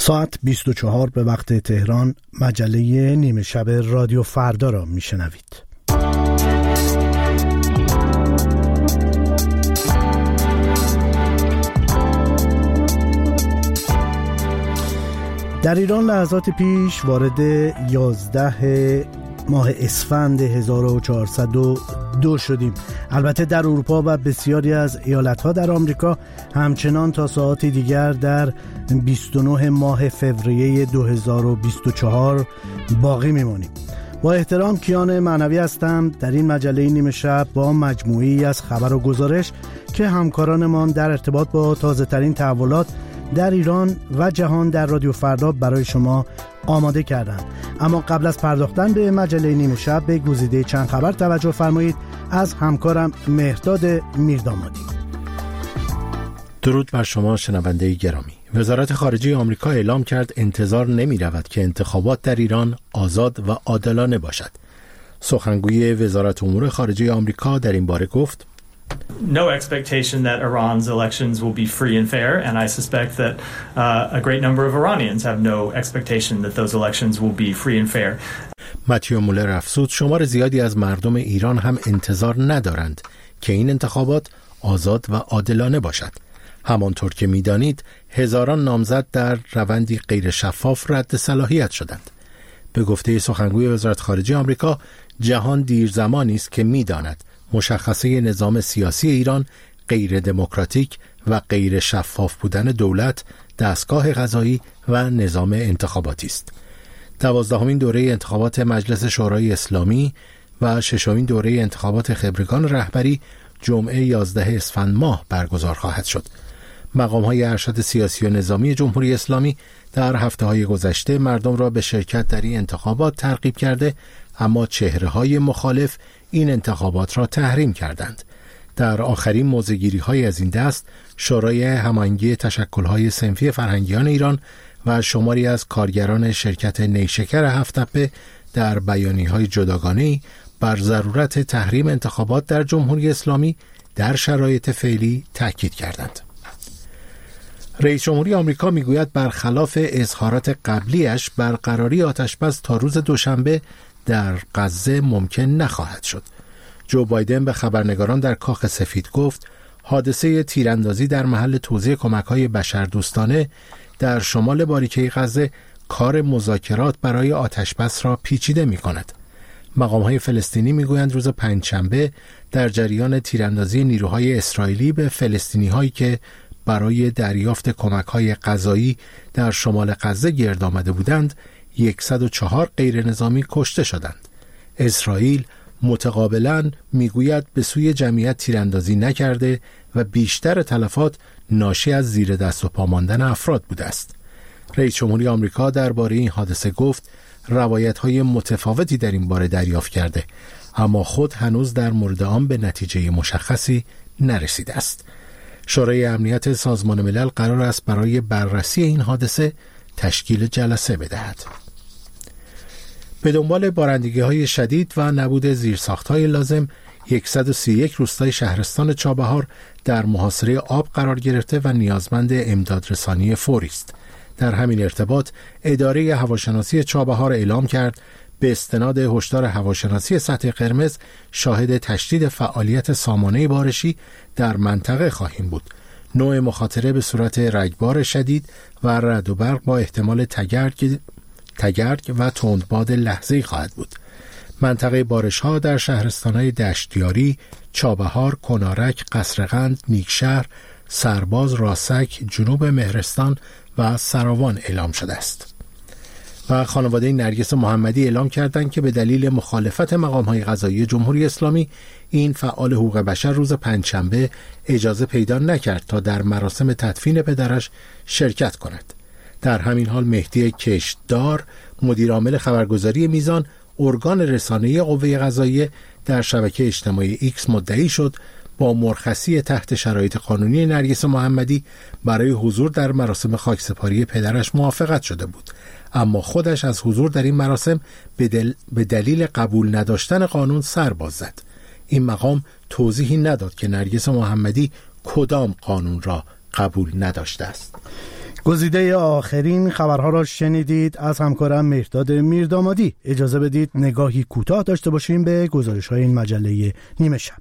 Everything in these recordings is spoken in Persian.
ساعت 24 به وقت تهران مجله نیمه شب رادیو فردا را میشنوید. در ایران لحظات پیش وارد 11 ماه اسفند 1402 شدیم. البته در اروپا و بسیاری از ایالت‌ها در آمریکا همچنان تا ساعتی دیگر در 29 ماه فوریه 2024 باقی میمانیم. با احترام کیان معنوی هستم. در این مجله نیمه شب با مجموعه‌ای از خبر و گزارش که همکارانمان در ارتباط با تازه‌ترین تحولات در ایران و جهان در رادیو فردا برای شما آماده کردند. اما قبل از پرداختن به مجله نیمه شب به گزیده چند خبر توجه فرمایید از همکارم مهرداد میردامادی. درود بر شما شنونده گرامی. وزارت خارجه آمریکا اعلام کرد انتظار نمی رود که انتخابات در ایران آزاد و عادلانه باشد. سخنگوی وزارت امور خارجه آمریکا در این باره گفت No expectation that Iran's elections will be free and fair, and I suspect that a great number of Iranians have no expectation that those elections will be free and fair. متیو مولر افزود شمار زیادی از مردم ایران هم انتظار ندارند که این انتخابات آزاد و عادلانه باشد. همانطور که می‌دانید هزاران نامزد در روندی غیر شفاف رد صلاحیت شدند. به گفته سخنگوی وزارت خارجه آمریکا جهان دیر زمانی است که می‌داند مشخصه نظام سیاسی ایران غیر دموکراتیک و غیر شفاف بودن دولت، دستگاه قضایی و نظام انتخاباتی است. 12مین دوره انتخابات مجلس شورای اسلامی و 6مین دوره انتخابات خبرگان رهبری جمعه 11 اسفند ماه برگزار خواهد شد. مقام‌های ارشد سیاسی و نظامی جمهوری اسلامی در هفته‌های گذشته مردم را به شرکت در این انتخابات ترغیب کرده، اما چهره‌های مخالف این انتخابات را تحریم کردند. در آخرین موضع‌گیری‌های از این دست، شورای هماهنگی تشکل‌های صنفی فرهنگیان ایران و شماری از کارگران شرکت نیشکر هفت‌تپه در بیانیه‌های جداگانه‌ای بر ضرورت تحریم انتخابات در جمهوری اسلامی در شرایط فعلی تاکید کردند. رئیس جمهوری آمریکا میگوید برخلاف اظهارات قبلیش برقراری آتشبس تا روز دوشنبه در غزه ممکن نخواهد شد. جو بایدن به خبرنگاران در کاخ سفید گفت حادثه تیراندازی در محل توزیع کمک‌های بشردوستانه در شمال باریکه غزه کار مذاکرات برای آتشبس را پیچیده می‌کند. مقام‌های فلسطینی می‌گویند روز پنجشنبه در جریان تیراندازی نیروهای اسرائیلی به فلسطینی‌هایی که برای دریافت کمک‌های غذایی در شمال غزه گرد آمده بودند 104 غیر نظامی کشته شدند. اسرائیل متقابلاً میگوید به سوی جمعیت تیراندازی نکرده و بیشتر تلفات ناشی از زیر دست و پا ماندن افراد بوده است. رئیس جمهوری آمریکا درباره این حادثه گفت روایت‌های متفاوتی در این باره دریافت کرده، اما خود هنوز در مورد آن به نتیجه مشخصی نرسیده است. شورای امنیت سازمان ملل قرار است برای بررسی این حادثه تشکیل جلسه بدهد. به دنبال بارندگی‌های شدید و نبود زیرساخت‌های لازم 131 روستای شهرستان چابهار در محاصره آب قرار گرفته و نیازمند امدادرسانی فوری است. در همین ارتباط اداره هواشناسی چابهار اعلام کرد به استناد هشدار هواشناسی سطح قرمز شاهد تشدید فعالیت سامانه بارشی در منطقه خواهیم بود. نوع مخاطره به صورت رگبار شدید و رعد و برق با احتمال تگرگ و تندباد لحظه‌ای خواهد بود. منطقه بارش‌ها در شهرستان‌های دشتیاری، چابهار، کنارک، قصرقند، نیکشهر، سرباز، راسک، جنوب مهرستان و سراوان اعلام شده است. و خانواده نرگس محمدی اعلام کردند که به دلیل مخالفت مقام‌های قضایی جمهوری اسلامی این فعال حقوق بشر روز پنجشنبه اجازه پیدا نکرد تا در مراسم تدفین پدرش شرکت کند. در همین حال مهدی کشتدار مدیر عامل خبرگزاری میزان ارگان رسانه‌ای قوه قضاییه در شبکه اجتماعی ایکس مدعی شد با مرخصی تحت شرایط قانونی نرگس محمدی برای حضور در مراسم خاکسپاری پدرش موافقت شده بود، اما خودش از حضور در این مراسم به دلیل قبول نداشتن قانون سر باز زد. این مقام توضیحی نداد که نرگس محمدی کدام قانون را قبول نداشته است. گزیده آخرین خبرها را شنیدید از همکارم مهرداد میردامادی. اجازه بدید نگاهی کوتاه داشته باشیم به گزارش‌های این مجله نیمه شب.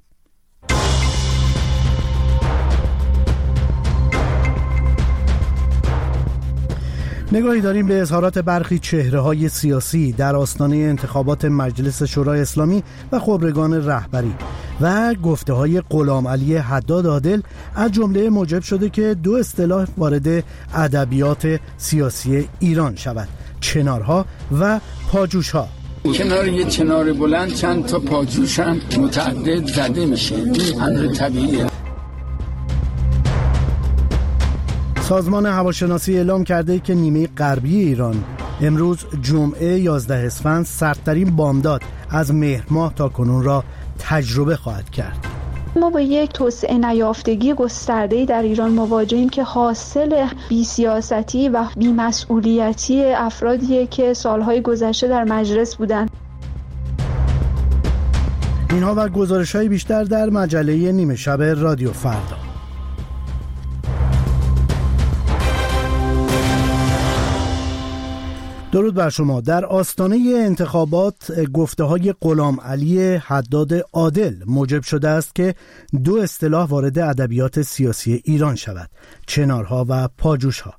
نگاهی داریم به اظهارات برخی چهره‌های سیاسی در آستانه انتخابات مجلس شورای اسلامی و خبرگان رهبری و گفته‌های غلام علی حداد عادل از جمله موجب شده که 2 اصطلاح وارد ادبیات سیاسی ایران شود: چنارها و پاجوشها. کنار یه چنار بلند چند تا پاجوش هم متعدد زده میشه. این امر طبیعیه. سازمان هواشناسی اعلام کرده که نیمه غربی ایران امروز جمعه 11 اسفند سردترین بامداد از مهر ماه تا کنون را تجربه خواهد کرد. ما با یک توسعه نیافتگی گسترده‌ای در ایران مواجهیم که حاصل بی‌سیاستی و بی‌مسئولیتی افرادیه که سالهای گذشته در مجلس بودند. اینها و گزارش‌های بیشتر در مجله نیمه شب رادیو فردا. درود بر شما. در آستانه انتخابات گفته‌های غلام علی حداد عادل موجب شده است که 2 اصطلاح وارد ادبیات سیاسی ایران شود: چنارها و پاجوشها.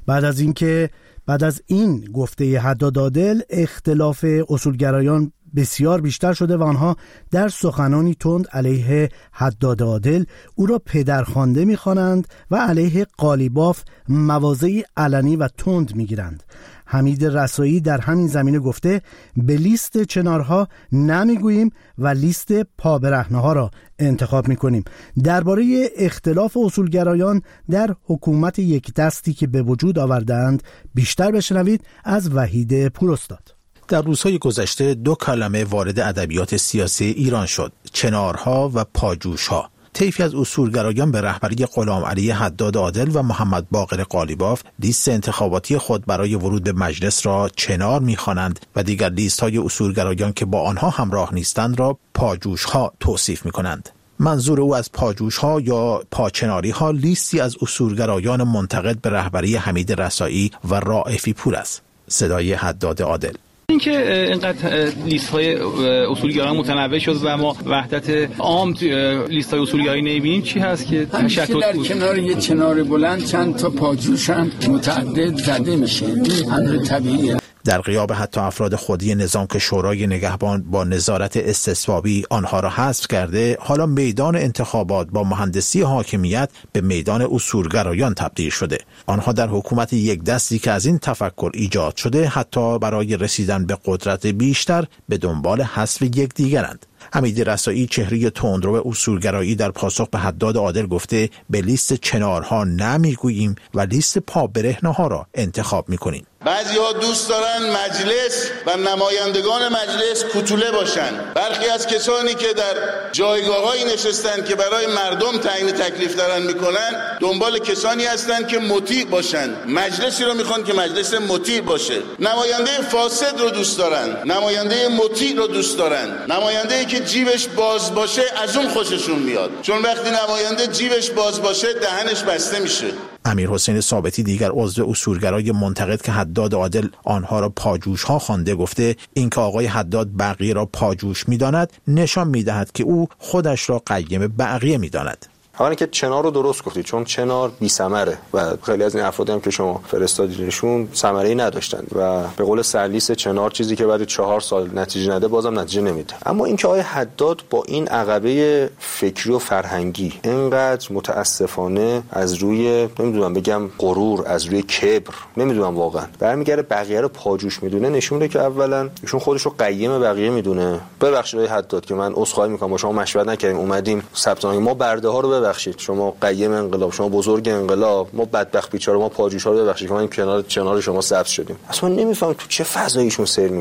بعد از این گفته حداد عادل اختلاف اصولگرایان بسیار بیشتر شده و آنها در سخنانی تند علیه حداد عادل او را پدرخوانده می‌خوانند و علیه قالیباف مواضعی علنی و تند می‌گیرند. حمید رسایی در همین زمینه گفته به لیست چنارها نمیگوییم و لیست پابرهنه‌ها را انتخاب می‌کنیم. درباره اختلاف اصولگرایان در حکومت یک دستی که به وجود آوردند بیشتر بشنوید از وحید پوراستاد. در روزهای گذشته 2 کلمه وارد ادبیات سیاسی ایران شد: چنارها و پاجوشها. طیفی از اصولگرایان به رهبری غلام علی حداد عادل و محمد باقر قالیباف لیست انتخاباتی خود برای ورود به مجلس را چنار می‌خوانند و دیگر لیست‌های اصولگرایان که با آنها همراه نیستند را پاجوشها توصیف می‌کنند. منظور او از پاجوشها یا پاچناری‌ها لیستی از اصولگرایان منتقد به رهبری حمید رسایی و رائفی پور است. صدای حداد عادل. اینکه اینقدر لیست‌های اصولگرایان متنوع شد و ما وحدت عام لیست‌های اصولگرایی نمی‌بینیم چی هست که تشکل در کنار یه چنار بلند چند تا پاجوش هم متعدد زده میشه. این امر طبیعیه. در غیاب حتی افراد خودی نظام که شورای نگهبان با نظارت استصوابی آنها را حذف کرده، حالا میدان انتخابات با مهندسی حاکمیت به میدان اصولگرایان تبدیل شده. آنها در حکومت یک دستی که از این تفکر ایجاد شده حتی برای رسیدن به قدرت بیشتر به دنبال حذف یکدیگرند. حمید رسایی چهره تندرو اصولگرایی در پاسخ به حداد عادل گفته به لیست چنارها نمیگوییم و لیست پابرهنه‌ها را انتخاب میکنیم. بعضی‌ها دوست دارن مجلس و نمایندگان مجلس کوتوله باشن. برخی از کسانی که در جایگاه‌هایی نشستن که برای مردم تعیین تکلیف دارن میکنن دنبال کسانی هستن که مطیع باشن. مجلسی رو میخوان که مجلس مطیع باشه. نماینده فاسد رو دوست دارن، نماینده مطیع رو دوست دارن. نماینده‌ای که جیبش باز باشه از اون خوششون میاد، چون وقتی نماینده جیبش باز باشه دهنش بسته میشه. امیرحسین ثابتی دیگر عضو اصولگرای منتقد که حداد عادل آنها را پاجوشها خوانده گفته اینکه آقای حداد بقیه را پاجوش می‌داند نشان می‌دهد که او خودش را قیم بقیه می‌داند. اولا که چنار رو درست گفتید، چون چنار بی ثمره و خیلی از این افرادی هم که شما فرستادینشون ثمره‌ای نداشتن و به قول سرلیس چنار چیزی که بعد 4 سال نتیجه نده بازم نتیجه نمیده. اما اینکه آقای حداد با این عقبه فکری و فرهنگی اینقدر متاسفانه از روی نمیدونم بگم غرور، از روی کبر، نمیدونم واقعا برمیگره بقیه رو پاجوش میدونه، نشون میده که اولا ایشون خودش رو قیم بقیه میدونه. ببخشید آقای حداد که من عذرخواهی میکنم با شما مشورت نکردیم، اومدیم ثبت نام ما برده ها رو ببخشید، شما قیم انقلاب، شما بزرگ انقلاب، ما بدبخت بیچاره، ما پاجوشا رو ببخشید که ما این چنار شما سبز شدیم. اصلا نمیفهم تو چه فضاییشون سیر میکنه.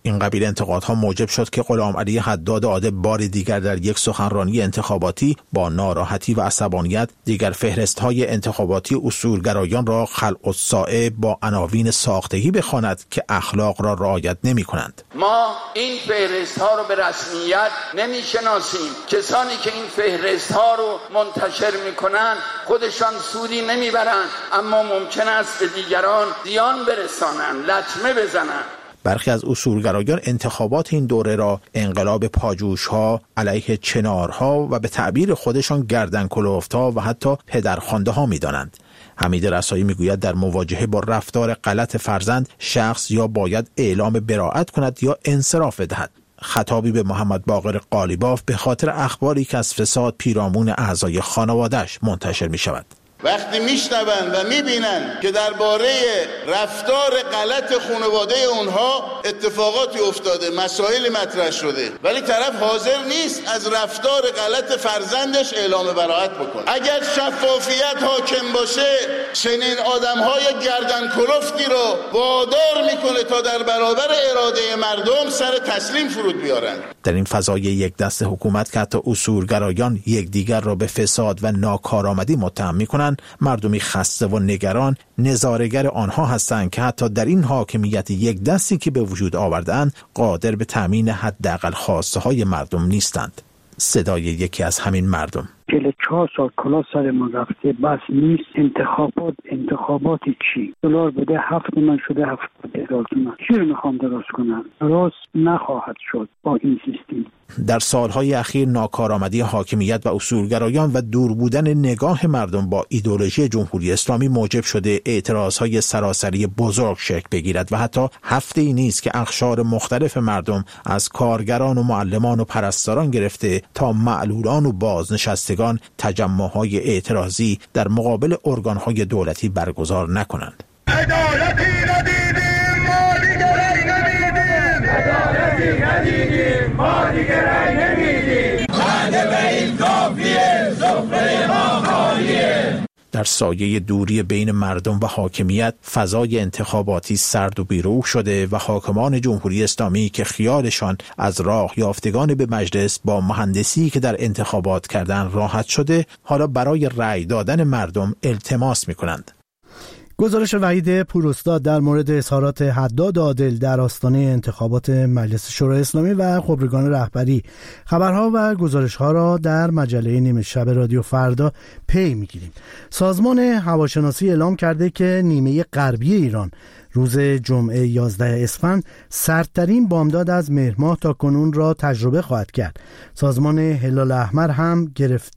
این قبیل انتقادها موجب شد که غلامعلی حداد عادل بار دیگر در یک سخنرانی انتخاباتی با ناراحتی و عصبانیت دیگر فهرست‌های انتخاباتی اصولگرایان را خلق الساعه با عناوین ساختگی بخواند که اخلاق را رعایت نمی‌کنند. ما این فهرست‌ها رو به رسمیت نمی‌شناسیم. کسانی که این فهرست‌ها رو منتشر می‌کنند خودشان سودی نمی‌برند، اما ممکن است به دیگران زیان برسانند، لطمه بزنند. برخی از اصولگرایان انتخابات این دوره را انقلاب پاجوش‌ها علیه چنارها و به تعبیر خودشان گردنکلفت‌ها و حتی پدرخوانده‌ها می‌دانند. حمید رسایی میگوید در مواجهه با رفتار غلط فرزند شخص یا باید اعلام براءت کند یا انصراف بدهد. خطابی به محمد باقر قالیباف به خاطر اخباری که از فساد پیرامون اعضای خانواده‌اش منتشر می‌شود. وقتی میشنوند و میبینند که درباره رفتار غلط خانواده اونها اتفاقاتی افتاده، مسائل مطرح شده، ولی طرف حاضر نیست از رفتار غلط فرزندش اعلام براءت بکنه. اگر شفافیت حاکم باشه چنین آدمهای گردن کلفتی رو وادار میکنه تا در برابر اراده مردم سر تسلیم فرود بیارن. در این فضای یک دست حکومت که حتی اصولگرایان یکدیگر را به فساد و ناکارآمدی متهم میکنند، مردمی خسته و نگران نظاره‌گر آنها هستند که حتی در این حاکمیت یک دستی که به وجود آوردند قادر به تامین حداقل خواسته‌های مردم نیستند. صدای یکی از همین مردم: 44 سال کلا سر ما رفته، بس نیست. انتخاباتی چی؟ دلار بده 7 من شده 70,000 تومان. چی رو میخوام درست کنم؟ درست نخواهد شد با این سیستم. در سالهای اخیر ناکارآمدی حاکمیت و اصولگرایان و دور بودن نگاه مردم با ایدئولوژی جمهوری اسلامی موجب شده اعتراضهای سراسری بزرگ شکل بگیرد و حتی هفته‌ای نیست که اقشار مختلف مردم از کارگران و معلمان و پرستاران گرفته تا معلولان و بازنشستگان تجمعهای اعتراضی در مقابل ارگانهای دولتی برگزار نکنند. عدالتی ندیدیم ما دیگر رای نمیدیم، عدالتی ندیدیم ما دیگر رای نمیدیم، وعده به این کافیه، سفره ما خالیه. در سایه دوری بین مردم و حاکمیت فضای انتخاباتی سرد و بیروح شده و حاکمان جمهوری اسلامی که خیالشان از راه یافتگان به مجلس با مهندسی که در انتخابات کردن راحت شده، حالا برای رأی دادن مردم التماس می‌کنند. گزارش وحید پوراستاد در مورد اظهارات حداد عادل در آستانه انتخابات مجلس شورای اسلامی و خبرگان رهبری. خبرها و گزارشها را در مجله نیمه شب رادیو فردا پی میگیریم. سازمان هواشناسی اعلام کرده که نیمه غربی ایران روز جمعه 11 اسفند سردترین بامداد از مهر ماه تا کنون را تجربه خواهد کرد. سازمان هلال احمر هم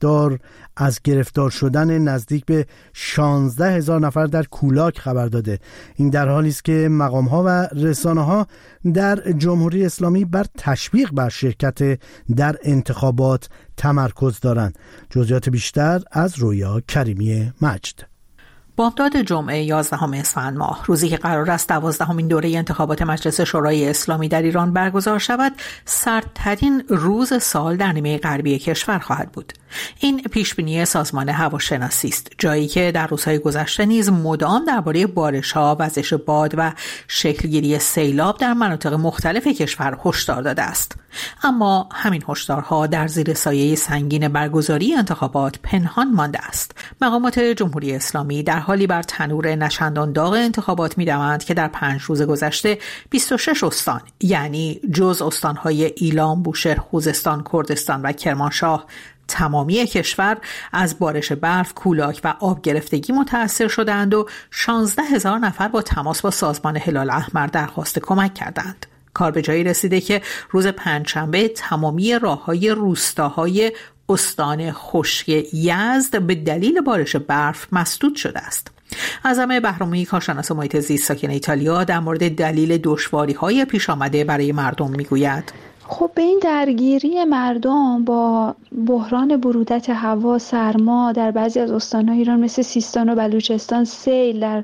گرفتار شدن نزدیک به 16,000 نفر در کولاک خبر داده. این در حالی است که مقام‌ها و رسانه‌ها در جمهوری اسلامی بر تشویق بر شرکت در انتخابات تمرکز دارند. جزئیات بیشتر از رویا کریمی مجد. بامداد جمعه 11 اسفند ماه، روزی که قرار است 12مین دوره انتخابات مجلس شورای اسلامی در ایران برگزار شود، سردترین روز سال در نیمه غربی کشور خواهد بود. این پیشبینی سازمان هواشناسی است، جایی که در روزهای گذشته نیز مدام درباره بارش‌ها، وزش باد و شکلگیری سیلاب در مناطق مختلف کشور هشدار داده است. اما همین هشدارها در زیر سایه سنگین برگزاری انتخابات پنهان مانده است. مقامات جمهوری اسلامی در حالی بر تنور نشندان داغ انتخابات می‌دوند که در 5 روز گذشته 26 استان، یعنی جز استان‌های ایلام، بوشهر، خوزستان، کردستان و کرمانشاه، تمامی کشور از بارش برف، کولاک و آب گرفتگی متأثر شدند و 16,000 نفر با تماس با سازمان هلال احمر درخواست کمک کردند. کار به جایی رسیده که روز پنجشنبه تمامی راه‌های روستاهای استان خشک یزد به دلیل بارش برف مسدود شده است. اعظم بهرامی، کارشناس محیط زیست ساکن ایتالیا، در مورد دلیل دشواری‌های پیش آمده برای مردم میگوید: خب به این درگیری مردم با بحران برودت هوا، سرما در بعضی از استان‌های ایران مثل سیستان و بلوچستان، سیل در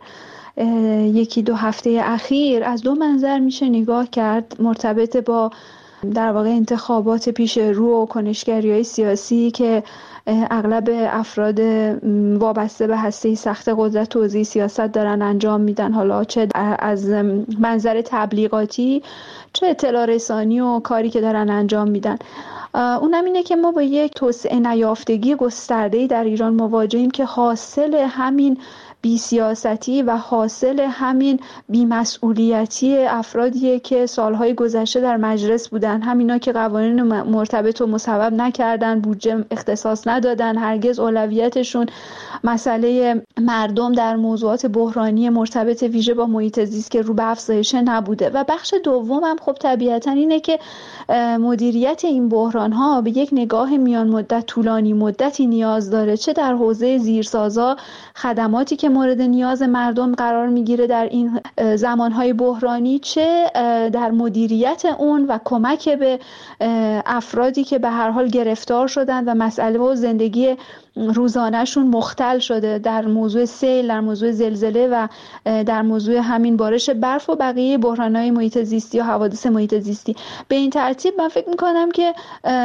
1-2 هفته اخیر از 2 منظر میشه نگاه کرد، مرتبط با در واقع انتخابات پیش رو و کنشگری‌های سیاسی که اغلب افراد وابسته به هسته سخت قدرت توزیع سیاست دارن انجام میدن، حالا چه از منظر تبلیغاتی چه اطلاع رسانی و کاری که دارن انجام میدن. اونم اینه که ما با یک توسعه نیافتگی گسترده‌ای در ایران مواجهیم که حاصل همین بی‌سیاستی و حاصل همین بی‌مسئولیتی افرادیه که سالهای گذشته در مجلس بودن، همینا که قوانین مرتبط و مصوب نکردن، بودجه اختصاص ندادن، هرگز اولویتشون مسئله مردم در موضوعات بحرانی مرتبط ویژه با محیط زیست که رو به افزایش نبوده. و بخش دوم هم خب طبیعتاً اینه که مدیریت این بحران‌ها به یک نگاه میان مدت طولانی مدتی نیاز داره، چه در حوزه زیرسازا، خدماتی که مورد نیاز مردم قرار میگیره در این زمانهای بحرانی، چه در مدیریت اون و کمک به افرادی که به هر حال گرفتار شدن و مسئله و زندگی روزانهشون مختل شده در موضوع سیل، در موضوع زلزله و در موضوع همین بارش برف و بقیه بحران‌های محیط زیستی و حوادث محیط زیستی. به این ترتیب من فکر می‌کنم که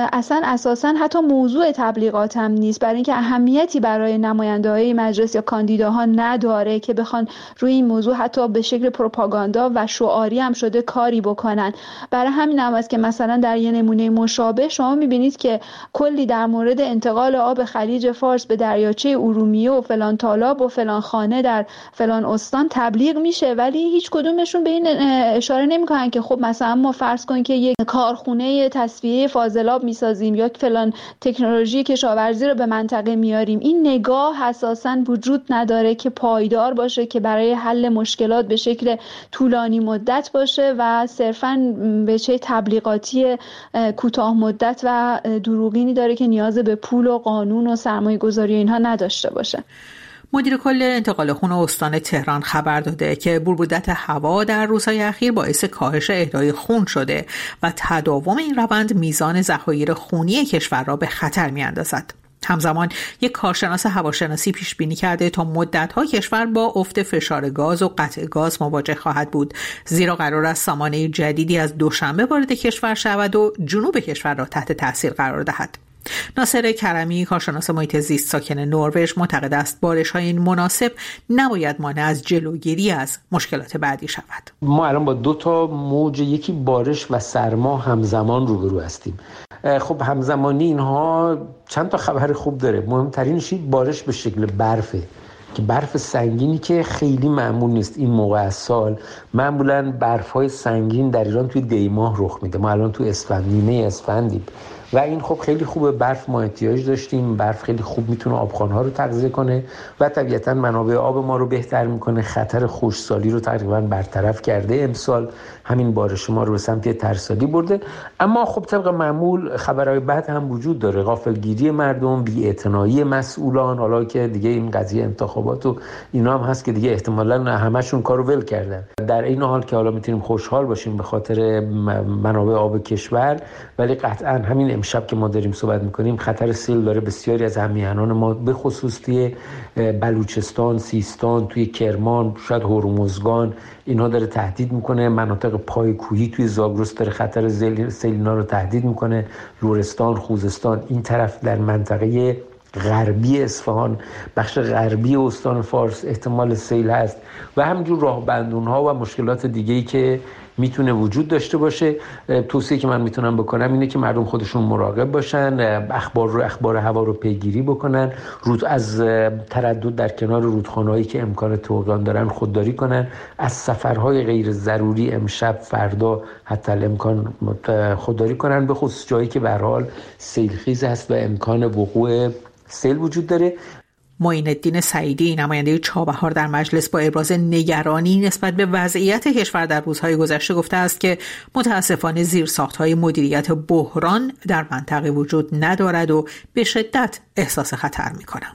اساساً حتی موضوع تبلیغات هم نیست، برای اینکه اهمیتی برای نماینده‌های مجلس یا کاندیداها نداره که بخوان روی این موضوع حتی به شکل پروپاگاندا و شعاری هم شده کاری بکنن. برای همین هم است که مثلا در یه نمونه مشابه شما می‌بینید که کلی در مورد انتقال آب خلیج فارس به دریاچه ارومیه و فلان تالاب و فلان خانه در فلان استان تبلیغ میشه، ولی هیچ کدومشون به این اشاره نمیکنن که خب مثلا ما فرض کنیم که یک کارخونه تصفیه فاضلاب میسازیم یا فلان تکنولوژی کشاورزی رو به منطقه میاریم. این نگاه اساساً وجود نداره که پایدار باشه، که برای حل مشکلات به شکل طولانی مدت باشه و صرفاً به چه تبلیغاتی کوتاه مدت و دروغینی داره که نیاز به پول و قانون و سرمایه‌گذاری اینها نداشته باشه. مدیر کل انتقال خون استان تهران خبر داده که بربودت هوا در روزهای اخیر باعث کاهش اهدای خون شده و تداوم این روند میزان ذخایر خونی کشور را به خطر می‌اندازد. همزمان یک کارشناس هواشناسی پیش بینی کرده تا مدت‌ها کشور با افت فشار گاز و قطع گاز مواجه خواهد بود، زیرا قرار است سامانه جدیدی از دوشنبه وارد کشور شود و جنوب کشور را تحت تاثیر قرار دهد. ناصر کرمی، کارشناس محیط زیست ساکن نروژ، معتقد است بارش‌های این مناسب نباید مانع از جلوگیری از مشکلات بعدی شود. ما الان با دو تا موج، یکی بارش و سرما همزمان روبرو هستیم. خب همزمانی اینها چند تا خبر خوب داره. مهمترینش بارش به شکل برفه که برف سنگینی که خیلی معمول نیست این موقع از سال. معمولاً برف‌های سنگین در ایران توی دی ماه رخ میده. ما الان توی اسفند، نیمه اسفندیم و این خب خیلی خوبه. برف ما احتیاج داشتیم. برف خیلی خوب میتونه آبخوان‌ها رو تغذیه کنه و طبیعتاً منابع آب ما رو بهتر میکنه. خطر خشکسالی رو تقریباً برطرف کرده. امسال همین بارش ما رو به سمت ترسالی برده. اما خب طبق معمول خبرهای بد هم وجود داره. غافلگیری مردم، بی‌اعتنایی مسئولان، حالا که دیگه این قضیه انتخابات و اینا هم هست که دیگه احتمالاً همشون کارو ول کردن. در این حال که حالا میتونیم خوشحال باشیم به خاطر منابع آب کشور، ولی قطعاً همین امشب که ما داریم صحبت میکنیم خطر سیل داره بسیاری از همیهنان ما به خصوص توی بلوچستان، سیستان، توی کرمان، شاید هرمزگان اینها داره تهدید میکنه. مناطق پایکوهی توی زاگرس داره خطر سیل اینا رو تهدید میکنه. لرستان، خوزستان، این طرف در منطقه غربی اصفهان، بخش غربی استان فارس احتمال سیل هست و همینجور راه بندونها و مشکلات دیگه‌ای که میتونه وجود داشته باشه. توصیه که من میتونم بکنم اینه که مردم خودشون مراقب باشن، اخبار هوا رو پیگیری بکنن، از تردد در کنار رودخانه‌هایی که امکان طوفان دارن خودداری کنن، از سفرهای غیر ضروری امشب، فردا حتی الامکان خودداری کنن، به خصوص جایی که به هر حال سیلخیز هست و امکان وقوع سیل وجود داره. معین الدین سعیدی، نماینده چابهار در مجلس، با ابراز نگرانی نسبت به وضعیت کشور در روزهای گذشته گفته است که متاسفانه زیرساخت‌های مدیریت بحران در منطقه وجود ندارد و به شدت احساس خطر می‌کنم.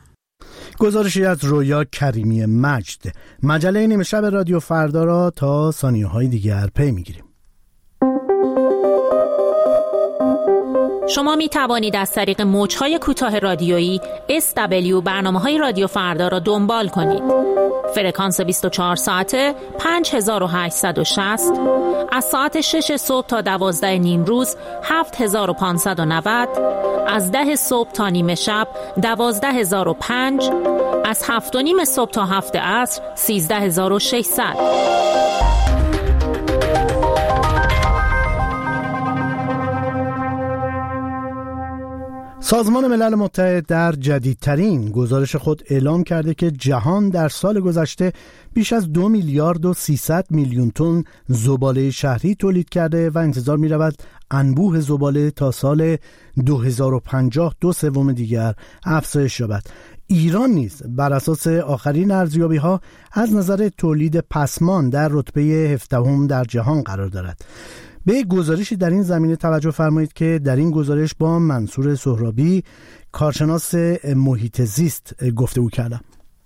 گزارشی از رویا کریمی مجد. مجله نیمه شب رادیو فردا را تا ثانیه‌های دیگر پی می‌گیریم. شما می توانید از طریق موج‌های کوتاه رادیویی SW برنامه‌های رادیو فردا را دنبال کنید. فرکانس 24 ساعته 5860، از ساعت 6 صبح تا 12 نیم روز 7590، از 10 صبح تا نیمه شب 12005، از 7 و نیم صبح تا 7 عصر 13600. سازمان ملل متحد در جدیدترین گزارش خود اعلام کرده که جهان در سال گذشته بیش از 2 میلیارد و 300 میلیون تن زباله شهری تولید کرده و انتظار می رود انبوه زباله تا سال 2050 2/3 دیگر افزایش یابد. ایران نیز بر اساس آخرین ارزیابی‌ها از نظر تولید پسماند در رتبه 17 در جهان قرار دارد. به گزارشی در این زمینه توجه فرمایید که در این گزارش با منصور سهرابی، کارشناس محیط زیست، گفتگو کردم.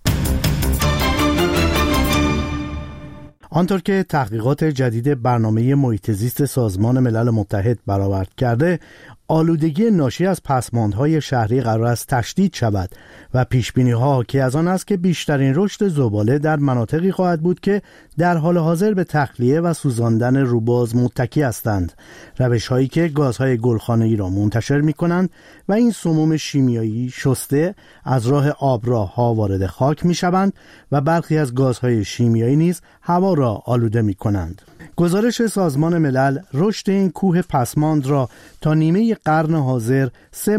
آنطور که تحقیقات جدید برنامه محیط زیست سازمان ملل متحد برآورد کرده، آلودگی ناشی از پسماندهای شهری قرار است تشدید شود و پیشبینی‌ها حاکی از آن است که بیشترین رشد زباله در مناطقی خواهد بود که در حال حاضر به تخلیه و سوزاندن روباز متکی هستند، روش‌هایی که گازهای گلخانه‌ای را منتشر می‌کنند و این سموم شیمیایی شسته از راه آبراه‌ها وارد خاک می‌شوند و برخی از گازهای شیمیایی نیز هوا را آلوده می‌کنند. گزارش سازمان ملل رشد این کوه پسماند را تا نیمه قرن حاضر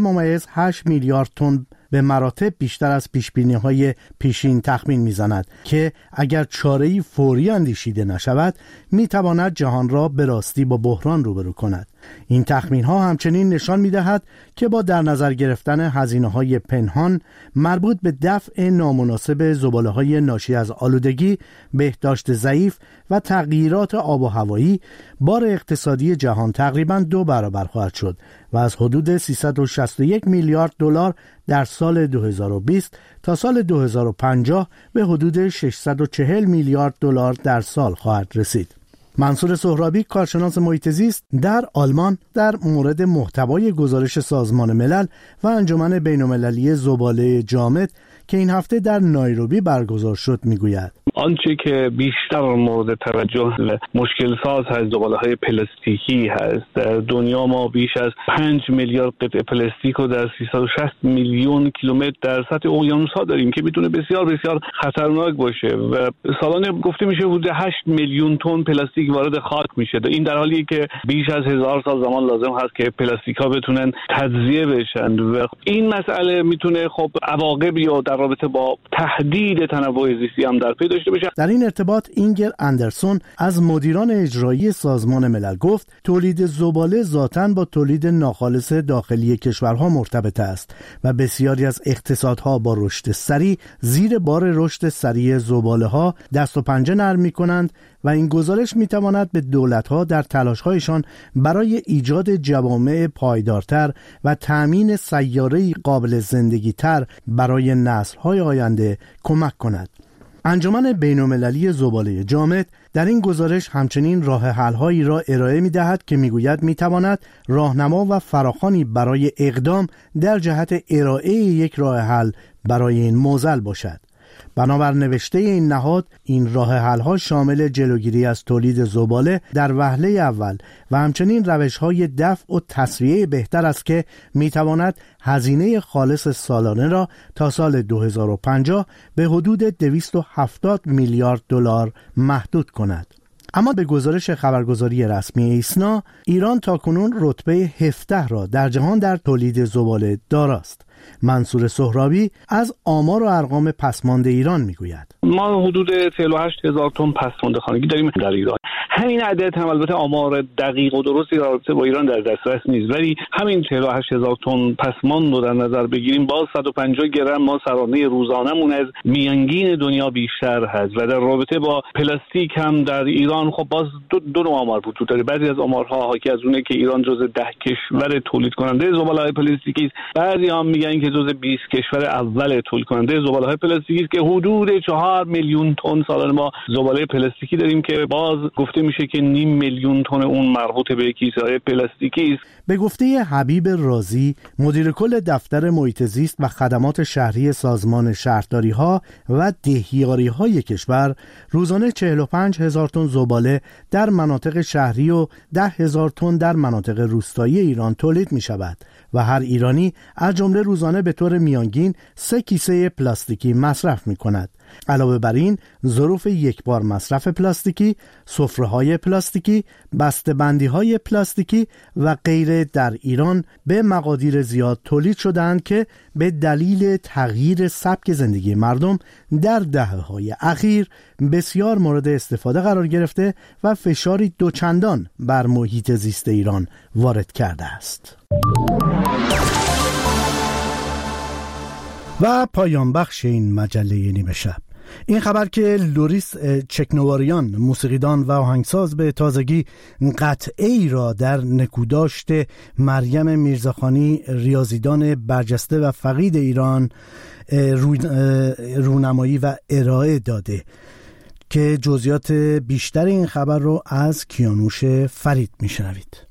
3.8 میلیارد تن به مراتب بیشتر از پیشبینی‌های پیشین تخمین می‌زند که اگر چاره‌ای فوری اندیشیده نشود می‌تواند جهان را به راستی با بحران روبرو کند. این تخمین‌ها همچنین نشان می‌دهد که با در نظر گرفتن هزینه‌های پنهان مربوط به دفع نامناسب زباله‌های ناشی از آلودگی، بهداشت ضعیف و تغییرات آب و هوایی، بار اقتصادی جهان تقریباً 2 برابر خواهد شد و از حدود 361 میلیارد دلار در سال 2020 تا سال 2050 به حدود 640 میلیارد دلار در سال خواهد رسید. منصور سهرابی، کارشناس محیط زیست در آلمان، در مورد محتوای گزارش سازمان ملل و انجمن بین‌المللی زباله جامد که این هفته در نایروبی برگزار شد میگوید: آنچه که بیشتر مورد توجه مشکل ساز هست زباله‌های پلاستیکی هست. در دنیا ما بیش از 5 میلیارد قطعه پلاستیک رو در 360 میلیون کیلومتر در سطح اقیانوس‌ها داریم که میتونه بسیار بسیار خطرناک باشه و سالانه گفته میشه حدود 8 میلیون تن پلاستیک وارد خاک میشه. این در حالیه که بیش از 1000 سال زمان لازم هست که پلاستیک‌ها بتونن تجزیه بشن و این مسئله میتونه خب عواقبی در رابطه با تهدید تنوع زیستی هم در پی داشته باشه. در این ارتباط اینگر اندرسون از مدیران اجرایی سازمان ملل گفت تولید زباله ذاتاً با تولید ناخالص داخلی کشورها مرتبط است و بسیاری از اقتصادها با رشد سریع زیر بار رشد سریع زباله‌ها دست و پنجه نرم می‌کنند و این گزارش می‌تواند به دولت‌ها در تلاش‌هایشان برای ایجاد جوامع پایدارتر و تأمین سیاره‌ای قابل زندگی‌تر برای نسل‌های آینده کمک کند. انجمن بین‌المللی زباله جامد در این گزارش همچنین راه حل‌هایی را ارائه می‌دهد که می‌گوید می‌تواند راهنما و فراخوانی برای اقدام در جهت ارائه یک راه حل برای این معضل باشد. بنابر نوشته این نهاد، این راه حل‌ها شامل جلوگیری از تولید زباله در وهله اول و همچنین روش‌های دفع و تسویه بهتر است که می‌تواند هزینه خالص سالانه را تا سال 2050 به حدود 270 میلیارد دلار محدود کند. اما به گزارش خبرگزاری رسمی ایسنا، ایران تاکنون رتبه 17 را در جهان در تولید زباله داراست. منصور سهرابی از آمار و ارقام پسماند ایران میگوید: ما حدود 48,000 تن پسماند خانگی داریم در ایران. همین عدد هم البته آمار دقیق و درستی در رابطه با ایران در دسترس نیست، ولی همین 48,000 تن پسماند رو در نظر بگیریم باز 150 گرم ما سرانه روزانمون از میانگین دنیا بیشتر هست و در رابطه با پلاستیک هم در ایران خب باز دو نوع آمار وجود داره. بعضی از آمارها حاکی از اونه که ایران جزو 10 کشور تولید کننده زباله‌های پلاستیکی است، بعضی هم میگن میگن که جز 20 کشور اول تولید کننده زباله‌های پلاستیکی است که حدود 4 میلیون تن سالانه ما زباله پلاستیکی داریم که باز گفته میشه که 0.5 میلیون تن اون مربوط به کیسه‌های پلاستیکی است. به گفته حبیب رازی، مدیر کل دفتر محیط زیست و خدمات شهری سازمان شهرداری‌ها و دهیاری‌های کشور، روزانه 45,000 تن زباله در مناطق شهری و 10,000 تن در مناطق روستایی ایران تولید می‌شود و هر ایرانی از جمله روزانه به طور میانگین 3 کیسه پلاستیکی مصرف می‌کند. علاوه بر این، ظروف یکبار مصرف پلاستیکی، سفره‌های پلاستیکی، بسته‌بندی‌های پلاستیکی و غیره در ایران به مقادیر زیاد تولید شدند که به دلیل تغییر سبک زندگی مردم در دهه‌های اخیر بسیار مورد استفاده قرار گرفته و فشاری دوچندان بر محیط زیست ایران وارد کرده است. و پایان بخش این مجله نیمه شب این خبر که لوریس چکنواریان، موسیقیدان و آهنگساز، به تازگی قطعه‌ای را در نکوداشت مریم میرزاخانی، ریاضیدان برجسته و فقید ایران، رونمایی و ارائه داده که جزئیات بیشتر این خبر رو از کیانوش فرید میشنوید.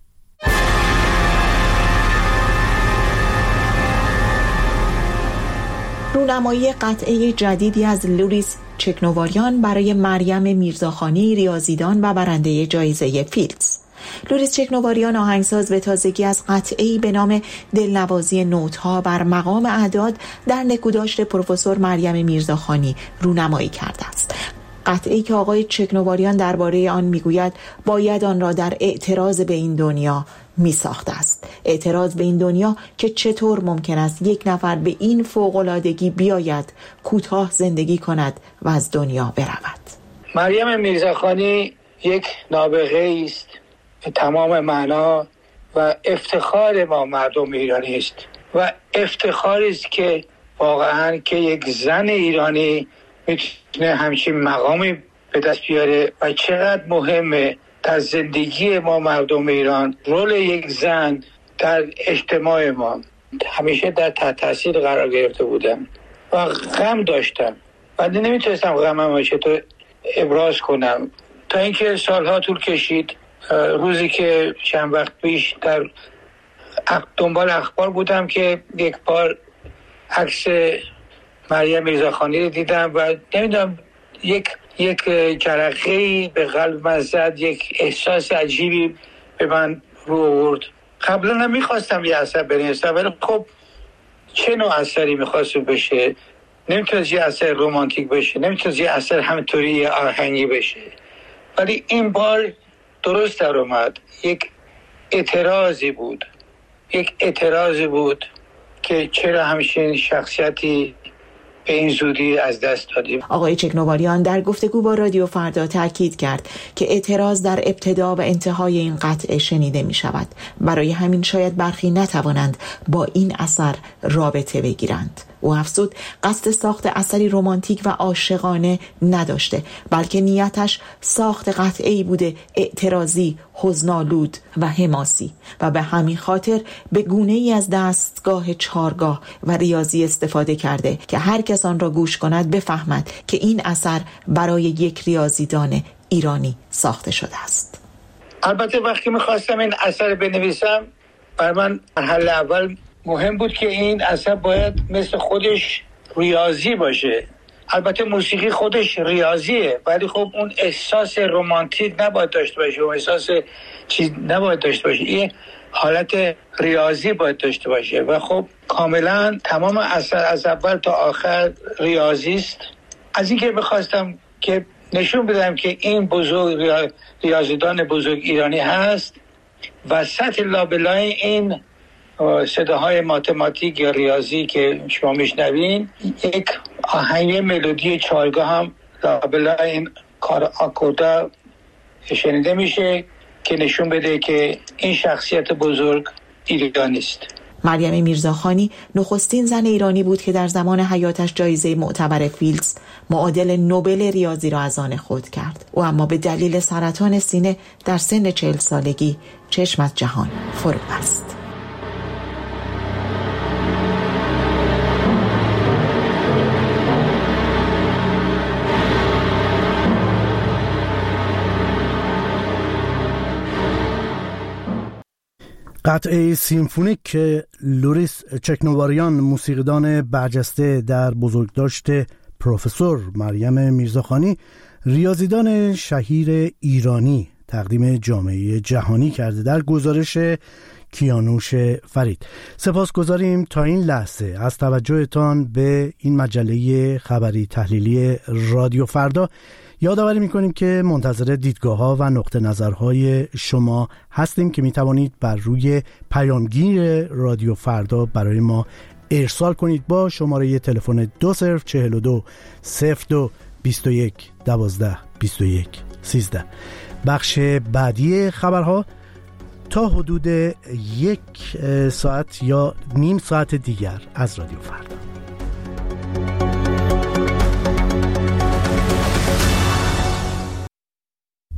رونمایی قطعه جدیدی از لوریس چکنواریان برای مریم میرزاخانی، ریاضیدان و برنده جایزه فیلدز. لوریس چکنواریان، آهنگساز، به تازگی از قطعه‌ای به نام دلنوازی نوت‌ها بر مقام اعداد در نکوداشت پروفسور مریم میرزاخانی رونمایی کرده است. قطعه‌ای که آقای چکنواریان درباره آن میگوید باید آن را در اعتراض به این دنیا میساخته است. اعتراض به این دنیا که چطور ممکن است یک نفر به این فوق‌العادگی بیاید کوتاه زندگی کند و از دنیا برود. مریم میرزاخانی یک نابغه است به تمام معنا و افتخار ما مردم ایرانی است و افتخاری است که واقعا که یک زن ایرانی میتونه همچین مقامی به دست بیاره و چقدر مهمه در زندگی ما مردم ایران رول یک زن در اجتماع ما. همیشه در تحت تاثیر قرار گرفته بودم و غم داشتم و نمیتونستم غمم چطور ابراز کنم تا اینکه سالها طول کشید. روزی که چند وقت پیش در دنبال اخبار بودم که یک بار عکس مریم میرزاخانی رو دیدم و نمیدونم یک جرقه‌ای به قلب من زد، یک احساس عجیبی به من رو آورد. قبلا نمیخواستم یه اثر بنویسم ولی خب چه نوع اثری میخواست بشه؟ نمیتونست یه اثر رمانتیک بشه، نمیتونست یه اثر همینطوری آهنگی بشه، ولی این بار درست در اومد. یک اعتراضی بود که چرا همچین شخصیتی به این زودی از دست دادیم. آقای چکنواریان در گفتگو با رادیو فردا تاکید کرد که اعتراض در ابتدا و انتهای این قطعه شنیده می شود. برای همین شاید برخی نتوانند با این اثر رابطه بگیرند. او افزود قصد ساخت اثری رمانتیک و عاشقانه نداشته، بلکه نیتش ساخت قطعه‌ای بوده اعتراضی، حزن‌آلود و حماسی و به همین خاطر به گونه‌ای از دستگاه چارگاه و ریاضی استفاده کرده که هر کس آن را گوش کند بفهمد که این اثر برای یک ریاضیدان ایرانی ساخته شده است. البته وقتی می‌خواستم این اثر بنویسم، برای من مرحله اول مهم بود که این اثر باید مثل خودش ریاضی باشه. البته موسیقی خودش ریاضیه ولی خب اون احساس رمانتیک نباید داشته باشه، اون احساس چیز نباید داشته باشه، این حالت ریاضی باید داشته باشه و خب کاملا تمام اثر از اول تا آخر ریاضی است. از این که بخواستم که نشون بدم که این بزرگ ریاضیدان بزرگ ایرانی هست و سطح لابلای این صداهای ماتماتیک یا ریاضی که شما میشنوین، یک آهنگ ملودی چارگاه هم لابلای این آکوردا شنیده میشه که نشون بده که این شخصیت بزرگ ایرانی است. مریم میرزاخانی نخستین زن ایرانی بود که در زمان حیاتش جایزه معتبر فیلدز معادل نوبل ریاضی را از آن خود کرد. او اما به دلیل سرطان سینه در سن 40 سالگی چشم از جهان فرو بست. قطعه سیمفونیک لوریس چکنواریان، موسیقیدان برجسته در بزرگداشت پروفسور مریم میرزاخانی، ریاضیدان شهیر ایرانی، تقدیم جامعه جهانی کرده در گزارش کیانوش فرید. سپاسگزاریم تا این لحظه از توجهتان به این مجله خبری تحلیلی رادیو فردا. یادآوری می‌کنیم که منتظر دیدگاه‌ها و نقطه نظرهای شما هستیم که می‌توانید بر روی پیامگیر رادیو فردا برای ما ارسال کنید با شماره تلفن 2042 02 21 12 21 13. بخش بعدی خبرها تا حدود 1 ساعت یا نیم ساعت دیگر از رادیو فردا.